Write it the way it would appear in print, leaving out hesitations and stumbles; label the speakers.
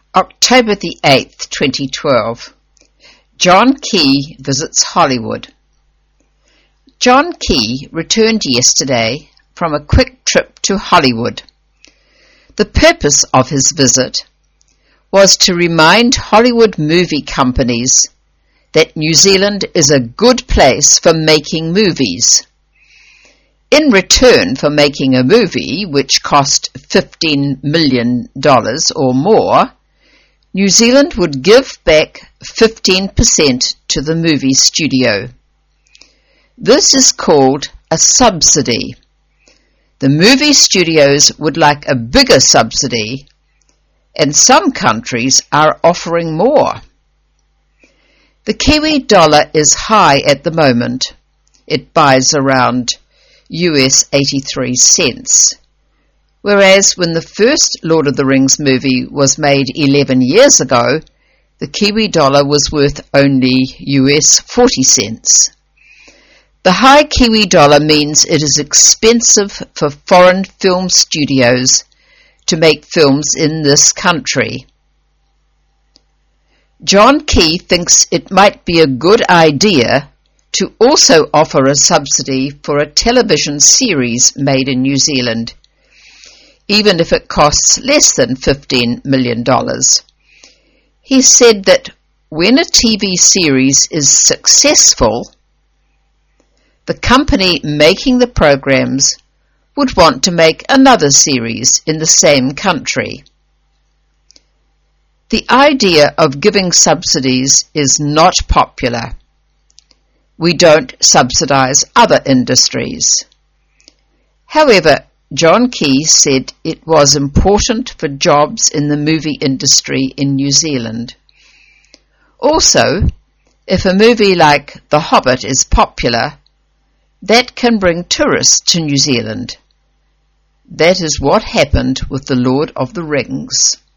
Speaker 1: October the 8th, 2012. John Key visits Hollywood. John Key returned yesterday from a quick trip to Hollywood. The purpose of his visit was to remind Hollywood movie companies that New Zealand is a good place for making movies. In return for making a movie which cost $15 million or more, New Zealand would give back 15% to the movie studio. This is called a subsidy. The movie studios would like a bigger subsidy, and some countries are offering more. The Kiwi dollar is high at the moment. It buys around US 83 cents. Whereas when the first Lord of the Rings movie was made 11 years ago, the Kiwi dollar was worth only US 40 cents. The high Kiwi dollar means it is expensive for foreign film studios to make films in this country. John Key thinks it might be a good idea to also offer a subsidy for a television series made in New Zealand, even if it costs less than $15 million. He said that when a TV series is successful, the company making the programs would want to make another series in the same country. The idea of giving subsidies is not popular. We don't subsidize other industries. However, John Key said it was important for jobs in the movie industry in New Zealand. Also, if a movie like The Hobbit is popular, that can bring tourists to New Zealand. That is what happened with The Lord of the Rings.